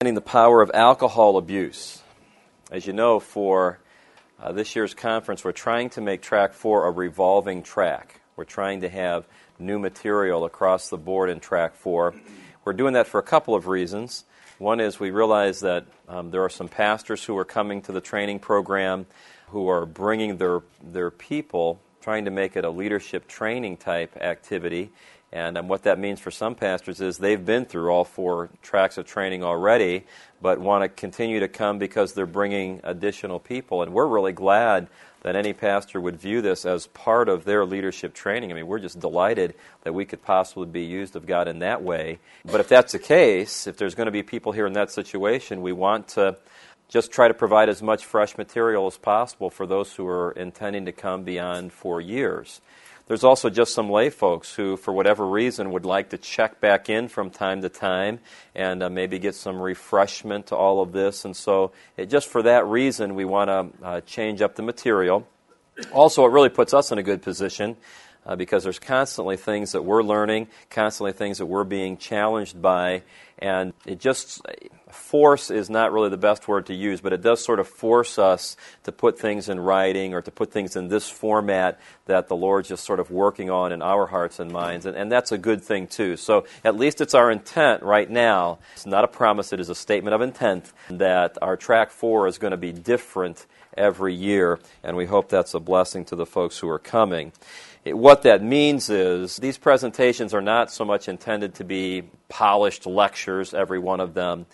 The power of alcohol abuse. As you know, for this year's conference, we're trying to make Track 4 a revolving track. We're trying to have new material across the board in Track 4. We're doing that for a couple of reasons. One is we realize that there are some pastors who are coming to the training program who are bringing their people, trying to make it a leadership training type activity. And what that means for some pastors is they've been through all 4 tracks of training already, but want to continue to come because they're bringing additional people. And we're really glad that any pastor would view this as part of their leadership training. I mean, we're just delighted that we could possibly be used of God in that way. But if that's the case, if there's going to be people here in that situation, we want to just try to provide as much fresh material as possible for those who are intending to come beyond 4 years. There's also just some lay folks who, for whatever reason, would like to check back in from time to time and maybe get some refreshment to all of this. And so just for that reason, we want to change up the material. Also, it really puts us in a good position because there's constantly things that we're learning, constantly things that we're being challenged by. And it just, force is not really the best word to use, but it does sort of force us to put things in writing or to put things in this format that the Lord's just sort of working on in our hearts and minds. And that's a good thing, too. So at least it's our intent right now. It's not a promise. It is a statement of intent that our Track 4 is going to be different every year. And we hope that's a blessing to the folks who are coming. What that means is these presentations are not so much intended to be polished lectures, every one of them.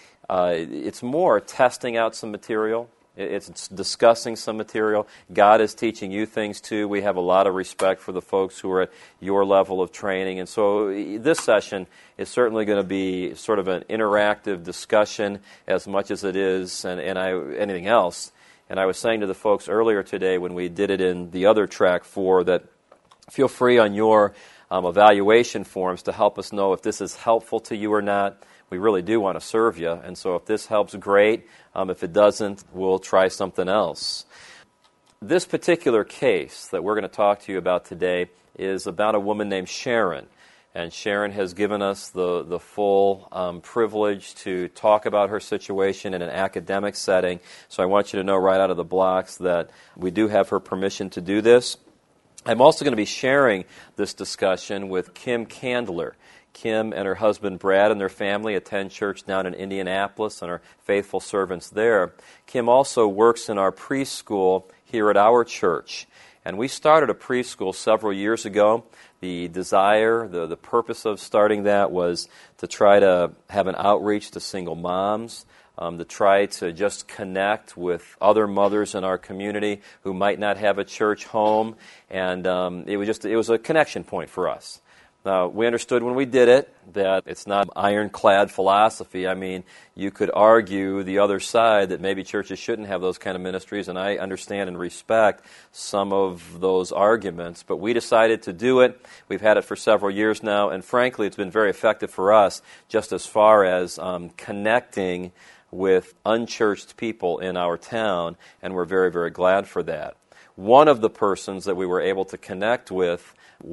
It's more testing out some material. It's discussing some material. God is teaching you things too. We have a lot of respect for the folks who are at your level of training. And so this session is certainly going to be sort of an interactive discussion as much as it is anything else. And I was saying to the folks earlier today when we did it in the other Track 4 that feel free on your evaluation forms to help us know if this is helpful to you or not. We really do want to serve you, and so if this helps, great. If it doesn't, we'll try something else. This particular case that we're going to talk to you about today is about a woman named Sharon, and Sharon has given us the full privilege to talk about her situation in an academic setting, so I want you to know right out of the blocks that we do have her permission to do this. I'm also going to be sharing this discussion with Kim Candler. Kim and her husband Brad and their family attend church down in Indianapolis and are faithful servants there. Kim also works in our preschool here at our church. And we started a preschool several years ago. The desire, the purpose of starting that was to try to have an outreach to single moms, to try to just connect with other mothers in our community who might not have a church home. And it was a connection point for us. Now, we understood when we did it that it's not ironclad philosophy. I mean, you could argue the other side that maybe churches shouldn't have those kind of ministries, and I understand and respect some of those arguments. But we decided to do it. We've had it for several years now, and frankly, it's been very effective for us just as far as connecting with unchurched people in our town, and we're very, very glad for that. One of the persons that we were able to connect with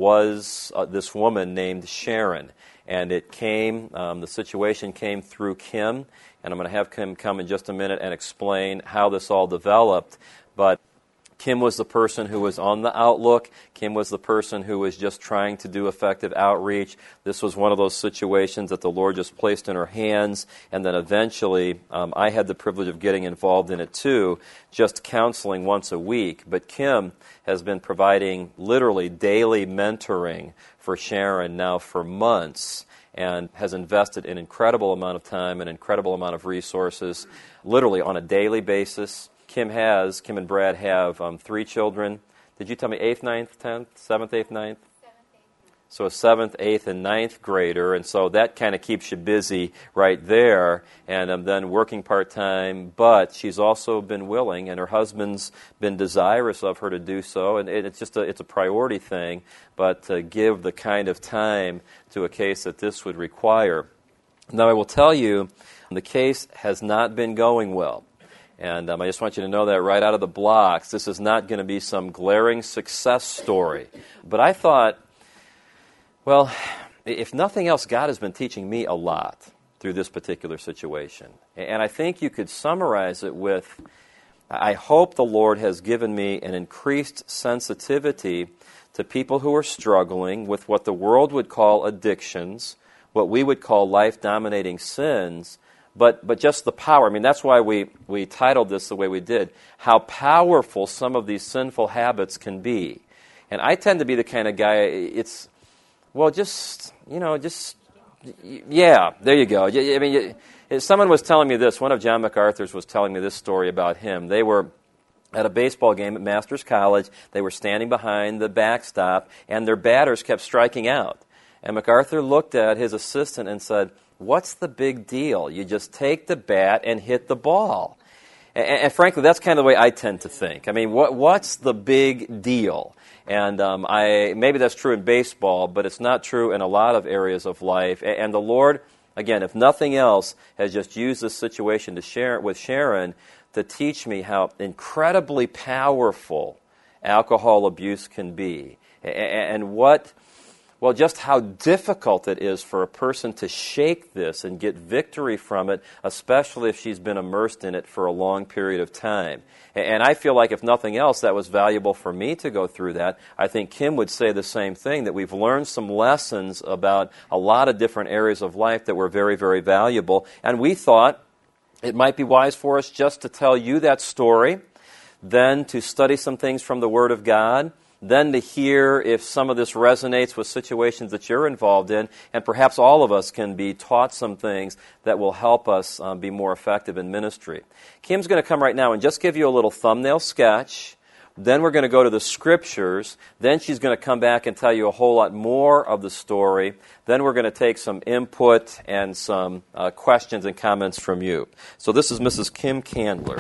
was this woman named Sharon, and the situation came through Kim, and I'm going to have Kim come in just a minute and explain how this all developed, but Kim was the person who was on the outlook. Kim was the person who was just trying to do effective outreach. This was one of those situations that the Lord just placed in her hands, and then eventually I had the privilege of getting involved in it too, just counseling once a week. But Kim has been providing literally daily mentoring for Sharon now for months, and has invested an incredible amount of time, an incredible amount of resources, literally on a daily basis. Kim and Brad have 3 children. Did you tell me 8th, 9th, 10th, 7th, 8th, 9th? 7th, 8th. So a 7th, 8th, and 9th grader, and so that kind of keeps you busy right there, and I'm then working part-time, but she's also been willing, and her husband's been desirous of her to do so, and it's a priority thing, but to give the kind of time to a case that this would require. Now, I will tell you, the case has not been going well. And I just want you to know that right out of the blocks. This is not going to be some glaring success story. But I thought, well, if nothing else, God has been teaching me a lot through this particular situation. And I think you could summarize it with, I hope the Lord has given me an increased sensitivity to people who are struggling with what the world would call addictions, what we would call life-dominating sins, but just the power. I mean, that's why we titled this the way we did, how powerful some of these sinful habits can be. And I tend to be the kind of guy, yeah, there you go. I mean, someone was telling me this, one of John MacArthur's was telling me this story about him. They were at a baseball game at Masters College. They were standing behind the backstop, and their batters kept striking out. And MacArthur looked at his assistant and said, "What's the big deal? You just take the bat and hit the ball." And frankly, that's kind of the way I tend to think. I mean, what's the big deal? And maybe that's true in baseball, but it's not true in a lot of areas of life. And the Lord, again, if nothing else, has just used this situation to share with Sharon to teach me how incredibly powerful alcohol abuse can be, and just how difficult it is for a person to shake this and get victory from it, especially if she's been immersed in it for a long period of time. And I feel like, if nothing else, that was valuable for me to go through that. I think Kim would say the same thing, that we've learned some lessons about a lot of different areas of life that were very, very valuable. And we thought it might be wise for us just to tell you that story, then to study some things from the Word of God, then to hear if some of this resonates with situations that you're involved in, and perhaps all of us can be taught some things that will help us be more effective in ministry. Kim's going to come right now and just give you a little thumbnail sketch. Then we're going to go to the Scriptures. Then she's going to come back and tell you a whole lot more of the story. Then we're going to take some input and some questions and comments from you. So this is Mrs. Kim Candler.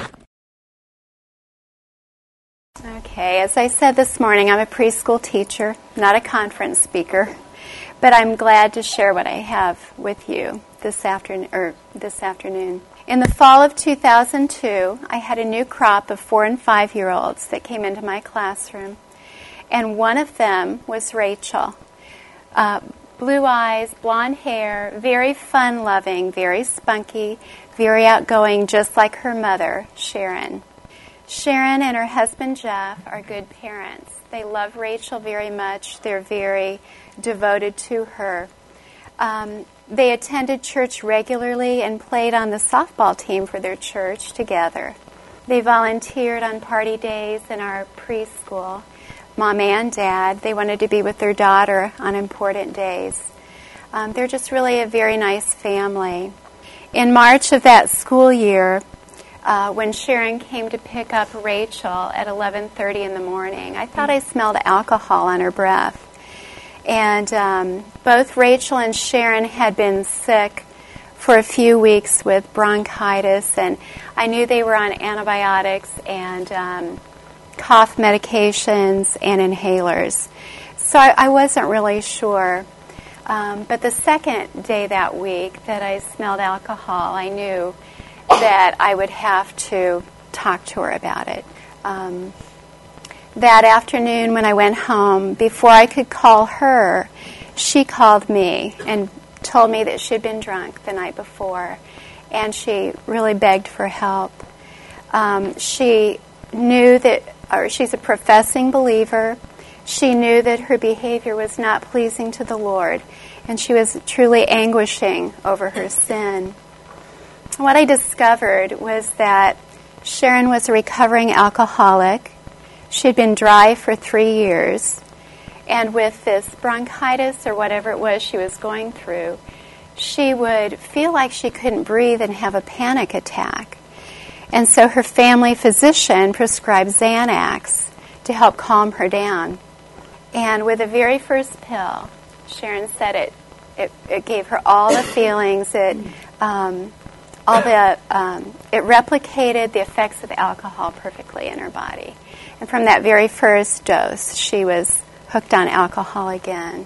Okay, as I said this morning, I'm a preschool teacher, not a conference speaker, but I'm glad to share what I have with you this afternoon. In the fall of 2002, I had a new crop of 4- and 5-year-olds that came into my classroom, and one of them was Rachel. Blue eyes, blonde hair, very fun-loving, very spunky, very outgoing, just like her mother, Sharon. Sharon and her husband, Jeff, are good parents. They love Rachel very much. They're very devoted to her. They attended church regularly and played on the softball team for their church together. They volunteered on party days in our preschool. Mom and Dad, they wanted to be with their daughter on important days. They're just really a very nice family. In March of that school year, when Sharon came to pick up Rachel at 11:30 in the morning, I thought I smelled alcohol on her breath. And both Rachel and Sharon had been sick for a few weeks with bronchitis, and I knew they were on antibiotics and cough medications and inhalers. So I wasn't really sure. But the second day that week that I smelled alcohol, I knew that I would have to talk to her about it. That afternoon when I went home, before I could call her, she called me and told me that she'd been drunk the night before, and she really begged for help. She knew she's a professing believer. She knew that her behavior was not pleasing to the Lord, and she was truly anguishing over her sin. What I discovered was that Sharon was a recovering alcoholic. She had been dry for 3 years. And with this bronchitis or whatever it was she was going through, she would feel like she couldn't breathe and have a panic attack. And so her family physician prescribed Xanax to help calm her down. And with the very first pill, Sharon said it gave her all the feelings. It replicated the effects of alcohol perfectly in her body. And from that very first dose, she was hooked on alcohol again.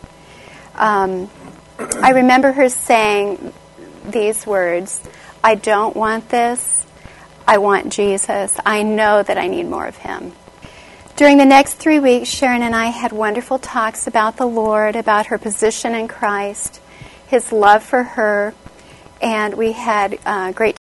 I remember her saying these words, "I don't want this. I want Jesus. I know that I need more of Him." During the next 3 weeks, Sharon and I had wonderful talks about the Lord, about her position in Christ, His love for her, And we had great